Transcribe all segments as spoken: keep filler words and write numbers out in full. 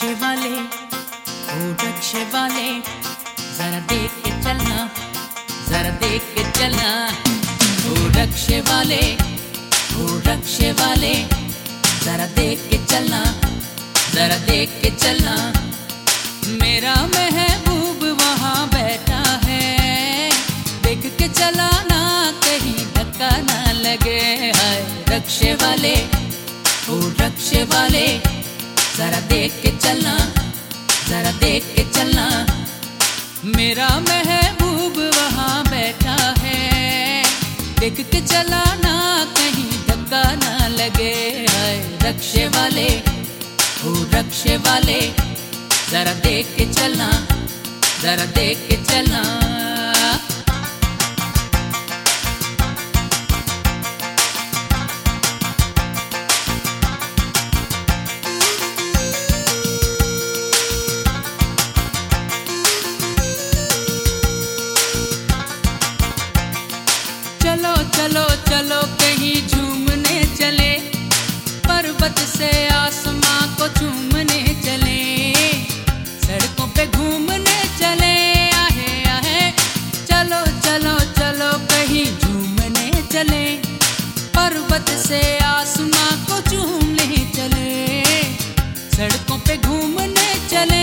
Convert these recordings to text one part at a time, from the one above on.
रक्षे वाले, ओ रक्षे वाले, जरा देख के चलना, जरा देख के चलना। ओ रक्षे वाले, ओ रक्षे वाले, जरा देख के चलना, जरा देख के चलना। मेरा महबूब वहाँ बैठा है, देख के चलाना, कहीं धक्का ना लगे। हाय रक्षे वाले, ओ रक्षे वाले, जरा देख के चलना, जरा देख के चलना। मेरा महबूब वहाँ बैठा है, देख के चलाना, कहीं धक्का ना लगे। हाय रक्षे वाले, ओ रक्षे वाले, जरा देख के चलना, जरा देख के चलना। चलो चलो चलो कहीं झूमने चले, पर्वत से आसमां को झूमने चले, सड़कों पे घूमने चले। आहे आहे चलो चलो चलो कहीं झूमने चले, पर्वत से आसमां को झूमने चले, सड़कों पे घूमने चले।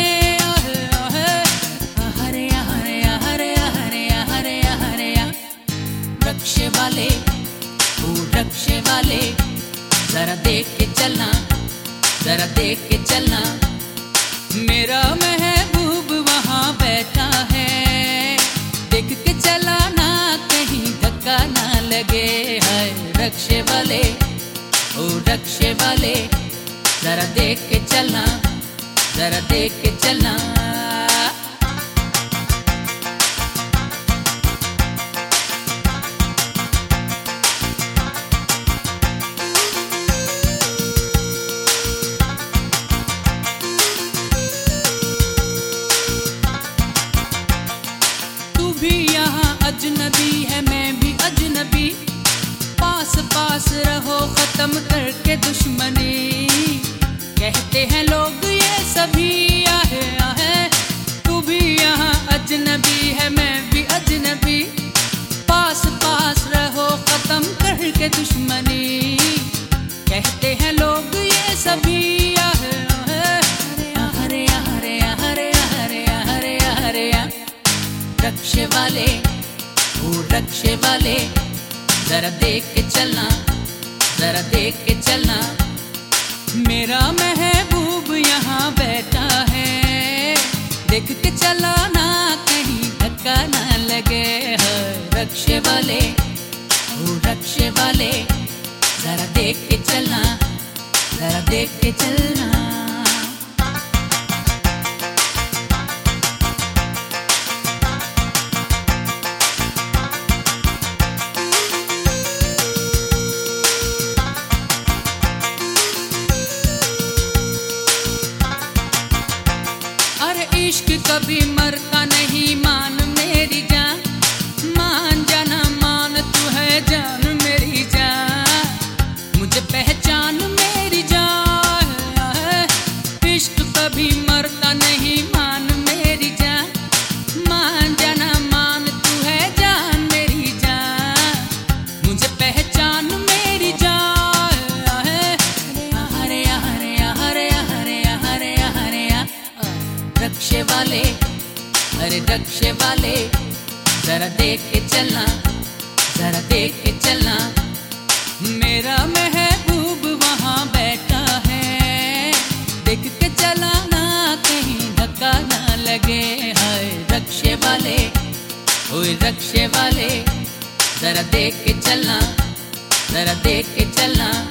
रक्षे वाले, ओ रक्षे वाले, जरा देख के चलना, जरा देख के चलना। मेरा महबूब वहाँ बैठा है, देख के चलाना, कहीं धक्का ना लगे। हाय रक्षे वाले, ओ रक्षे वाले, जरा देख के चलना, जरा देख के चलना। भी यहाँ अजनबी है, मैं भी अजनबी, पास पास रहो खत्म करके दुश्मनी। कहते हैं लोग ये सभी आहे आहे, तू भी यहाँ अजनबी है, मैं भी अजनबी, पास पास रहो खत्म करके दुश्मनी। कहते हैं लोग ये सभी आहे आहे, हरे हरे हरे हरे हरे हरे हरे। रक्षे वाले, ओ रक्षे वाले, जरा देख के चलना, जरा देख के चलना। मेरा महबूब यहाँ बैठा है, देख के चलाना, कहीं धक्का ना लगे। हाय रक्षे वाले, ओ रक्षे वाले, जरा देख के चलना, जरा देख के चलना। इश्क कभी मरता नहीं, मान मेरी जान, मान जाना, मान तू है जान मेरी जान, मुझे पहचान मेरी जान। इश्क कभी मरता नहीं, मान मेरी जान, मान जाना, मान तू है जान मेरी जान, मुझे पहचान मेरी जान। हरे हरे हरे हरे हरे हरे। रक्षे वाले, अरे रक्षे वाले, जरा देख के चलना, जरा देख के चलना। मेरा महबूब वहाँ बैठा है, देख के चलाना, कहीं धक्का ना लगे। हाय रक्षे वाले, ओए रक्षे वाले, जरा देख के चलना, जरा देख के चलना।